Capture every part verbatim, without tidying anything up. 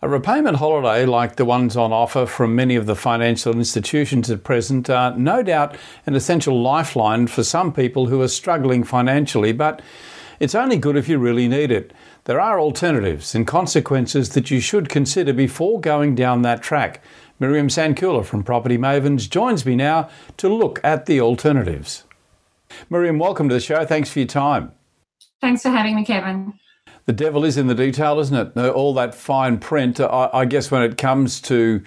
A repayment holiday like the ones on offer from many of the financial institutions at present are no doubt an essential lifeline for some people who are struggling financially, but it's only good if you really need it. There are alternatives and consequences that you should consider before going down that track. Miriam Sankula from Property Mavens joins me now to look at the alternatives. Miriam, welcome to the show. Thanks for your time. Thanks for having me, Kevin. The devil is in the detail, isn't it? All that fine print. I, I guess when it comes to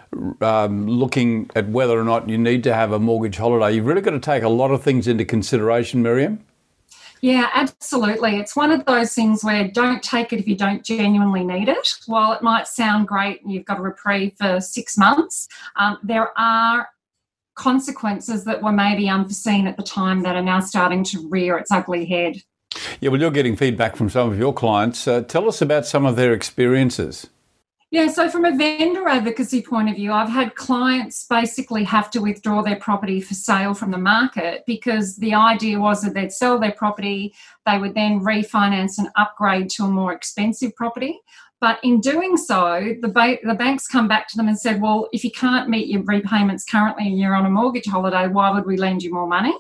um, looking at whether or not you need to have a mortgage holiday, you've really got to take a lot of things into consideration, Miriam. Yeah, absolutely. It's one of those things where don't take it if you don't genuinely need it. While it might sound great and you've got a reprieve for six months, um, there are consequences that were maybe unforeseen at the time that are now starting to rear its ugly head. Yeah, well, you're getting feedback from some of your clients. Uh, tell us about some of their experiences. Yeah, so from a vendor advocacy point of view, I've had clients basically have to withdraw their property for sale from the market because the idea was that they'd sell their property, they would then refinance and upgrade to a more expensive property. But in doing so, the, ba- the banks come back to them and said, well, if you can't meet your repayments currently and you're on a mortgage holiday, why would we lend you more money?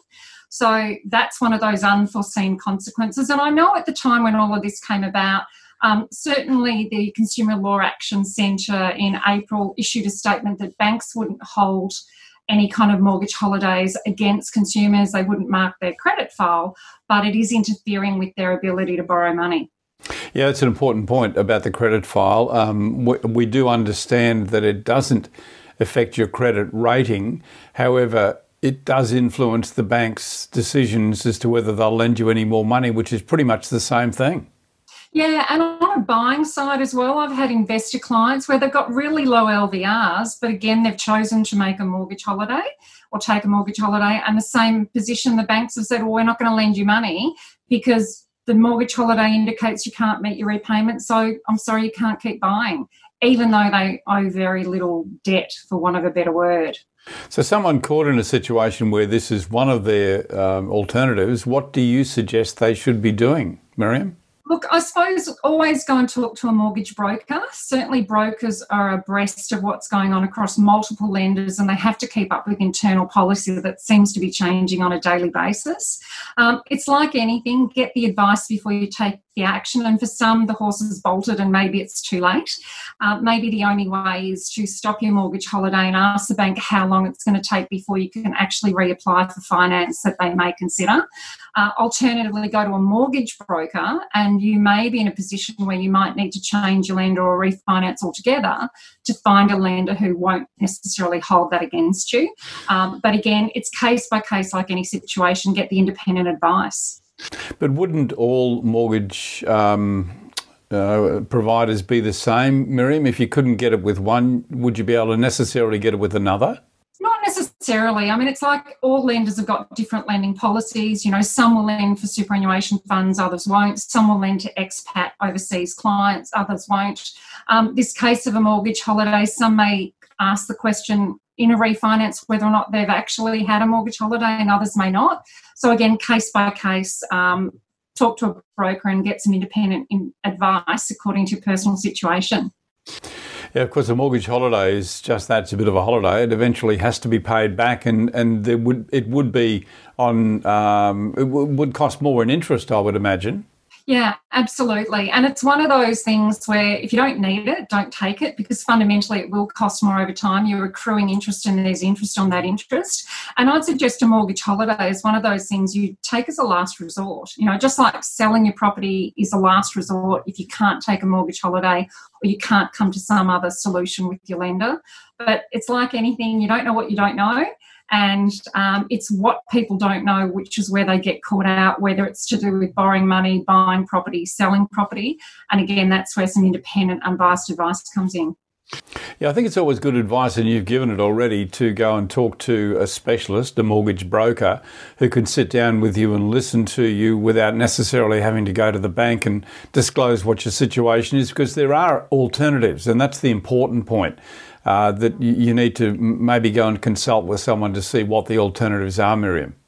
So that's one of those unforeseen consequences. And I know at the time when all of this came about, um, certainly the Consumer Law Action Centre in April issued a statement that banks wouldn't hold any kind of mortgage holidays against consumers. They wouldn't mark their credit file, but it is interfering with their ability to borrow money. Yeah, it's an important point about the credit file. Um, we, we do understand that it doesn't affect your credit rating. However, it does influence the bank's decisions as to whether they'll lend you any more money, which is pretty much the same thing. Yeah, and on a buying side as well, I've had investor clients where they've got really low L V Rs, but again, they've chosen to make a mortgage holiday or take a mortgage holiday, and the same position, the banks have said, well, we're not going to lend you money because the mortgage holiday indicates you can't meet your repayment, so I'm sorry, you can't keep buying, even though they owe very little debt, for want of a better word. So someone caught in a situation where this is one of their um, alternatives, what do you suggest they should be doing, Miriam? Look, I suppose always go and talk to a mortgage broker. Certainly brokers are abreast of what's going on across multiple lenders and they have to keep up with internal policy that seems to be changing on a daily basis. Um, it's like anything, get the advice before you take the action, and for some the horse is bolted and maybe it's too late. Uh, maybe the only way is to stop your mortgage holiday and ask the bank how long it's going to take before you can actually reapply for finance that they may consider. Uh, alternatively, go to a mortgage broker and you may be in a position where you might need to change your lender or refinance altogether to find a lender who won't necessarily hold that against you. Um, but again, it's case by case like any situation, get the independent advice. But wouldn't all mortgage um, uh, providers be the same, Miriam? If you couldn't get it with one, would you be able to necessarily get it with another? Not necessarily. I mean, it's like all lenders have got different lending policies. You know, some will lend for superannuation funds, others won't. Some will lend to expat overseas clients, others won't. Um, this case of a mortgage holiday, some may ask the question in a refinance whether or not they've actually had a mortgage holiday and others may not. So again, case by case, um, talk to a broker and get some independent in advice according to your personal situation. Yeah, of course, a mortgage holiday is just that. It's a bit of a holiday. It eventually has to be paid back, and, and there would it would be on um, it w- would cost more in interest, I would imagine. Yeah, absolutely. And it's one of those things where if you don't need it, don't take it, because fundamentally it will cost more over time. You're accruing interest and there's interest on that interest. And I'd suggest a mortgage holiday is one of those things you take as a last resort. You know, just like selling your property is a last resort if you can't take a mortgage holiday or you can't come to some other solution with your lender. But it's like anything, you don't know what you don't know. And um, it's what people don't know, which is where they get caught out, whether it's to do with borrowing money, buying property, selling property. And again, that's where some independent, unbiased advice comes in. Yeah, I think it's always good advice, and you've given it already, to go and talk to a specialist, a mortgage broker, who can sit down with you and listen to you without necessarily having to go to the bank and disclose what your situation is, because there are alternatives, and that's the important point. Uh, that you need to maybe go and consult with someone to see what the alternatives are, Miriam.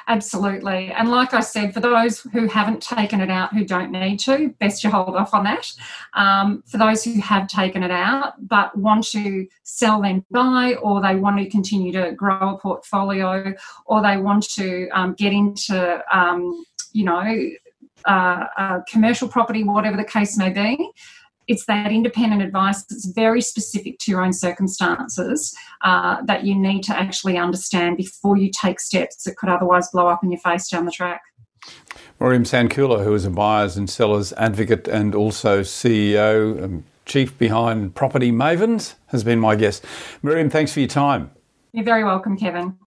Absolutely. And like I said, for those who haven't taken it out, who don't need to, best you hold off on that. Um, for those who have taken it out but want to sell then buy, or they want to continue to grow a portfolio, or they want to um, get into, um, you know, uh, uh, commercial property, whatever the case may be, it's that independent advice that's very specific to your own circumstances uh, that you need to actually understand before you take steps that could otherwise blow up in your face down the track. Miriam Sankula, who is a buyers and sellers advocate and also C E O and chief behind Property Mavens, has been my guest. Miriam, thanks for your time. You're very welcome, Kevin.